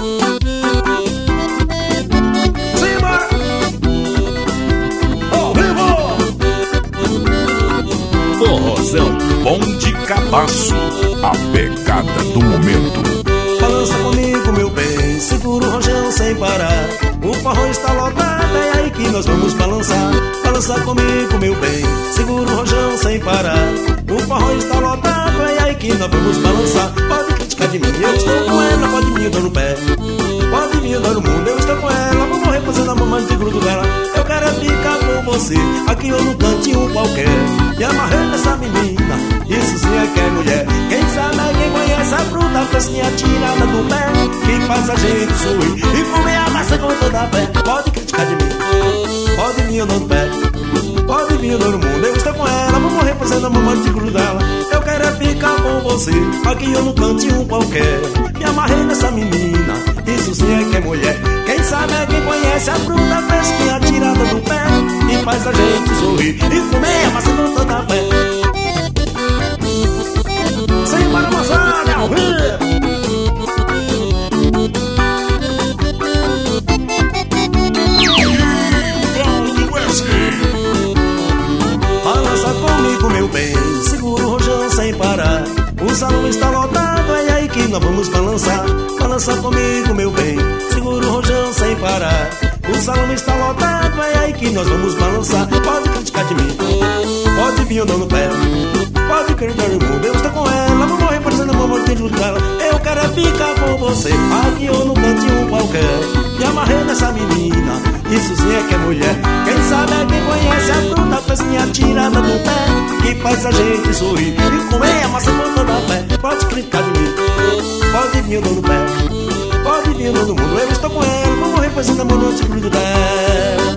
Simbora! Ao vivo! Forrozão bom de cabaço, a pegada do momento. Balança comigo, meu bem, segura o rojão sem parar. O forró está lotado, é aí que nós vamos balançar. Balança comigo, meu bem, segura o rojão sem parar. O forró está lotado, é aí que nós vamos balançar. Pode criticar de mim, eu estou com ela, pode me dar no pé. Pode me dar no mundo, eu estou com ela, vou morrer fazendo a mamãe de grudo dela. Eu quero é ficar com você, aqui ou no cantinho qualquer. Me amarrei nessa menina, isso sim é que é mulher. Quem sabe é quem conhece a fruta fresquinha tirada do pé, que faz a gente sorrir e comer a massa com toda a fé. Pode criticar de mim, pode me dar no pé. Pode vir no mundo, eu estou com ela, vou morrer fazendo a mamãe de grudo dela. Eu quero é ficar com você, aqui ou no cantinho qualquer. Me amarrei nessa menina, isso sim é que é mulher. Quem sabe é quem conhece a fruta fresquinha tirada do pé, e faz a gente sorrir e comer a massa com toda a fé. Sem para moçada, ao vivo! Balança comigo, meu bem, segura o rojão sem parar. O salão está lotado, é aí que nós vamos balançar. Balança comigo, meu bem, segura o rojão sem parar. O salão está lotado, é aí que nós vamos balançar. Pode criticar de mim, pode vir ou não no pé. Pode acreditar no mundo, eu estou com ela, vou morrer fazendo a mamãe de grudo dela. Eu quero é ficar com você, aqui ou no cantinho qualquer. Me amarrei nessa menina, isso sim é que é mulher. Quem sabe é quem conhece a fruta fresquinha tirada do pé, que faz a gente sorrir e comer a massa com toda a fé. Pode criticar de mim, pode vir no pé. Pode vir no mundo, eu estou com ela, vou morrer fazendo a mamãe de grudo dela.